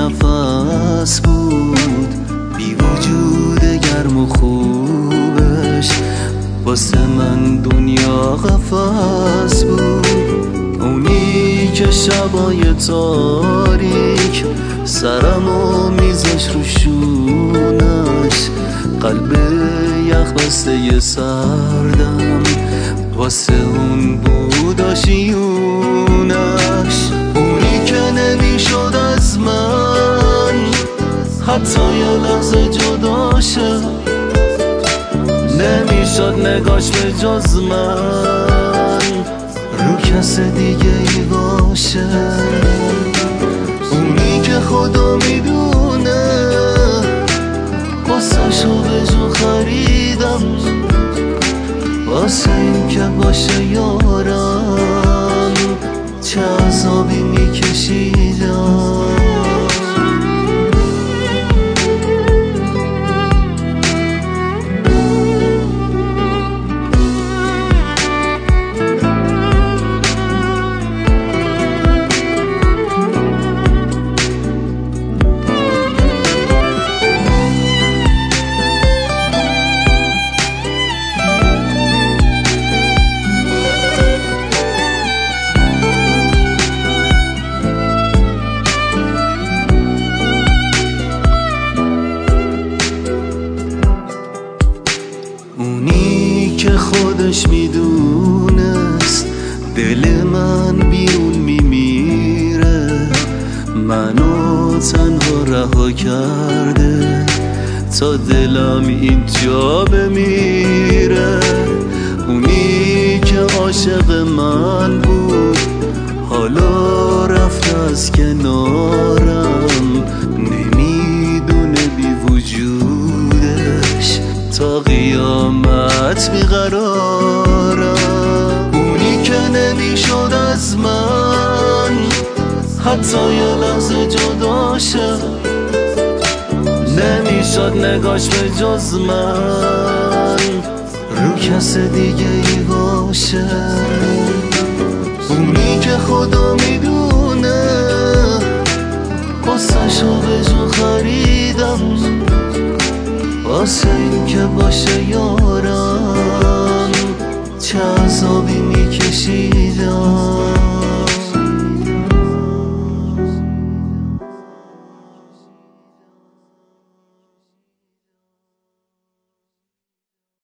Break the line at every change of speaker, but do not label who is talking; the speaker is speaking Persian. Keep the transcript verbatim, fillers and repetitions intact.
نفس بود، بی وجود گرم و خوبش واسه من دنیا قفس بود. اونی که شبای تاریک سرمو میذاش رو شونش، قلب یخ بسته سردم واسه اون بود آشیونش. اونی که نمیشد از من حتی یه لحظه جدا شه، نمیشد نگاش به جز من رو کس دیگه ای باشه. اونی که خدا میدونه واسه شو به جو خریدم، واسه این که باشه یارم چه عذابی میکشیدم. اونی که خودش میدونست دل من بیرون میمیره، منو تنها رها کرده تا دلم اینجا بمیره. اونی که عاشق من بود حالا رفت از کنارم، نمیدونه بی وجودش تا قیامت بیقرارم. اونی که نمیشد از من حتی یه لحظه جدا شه، نمیشد نگاش به جز من رو کس دیگه ای باشه. اونی که خدا میدونه واسه شو به جو خریدم، واسه این که باشه یارم چه عذابی میکشی.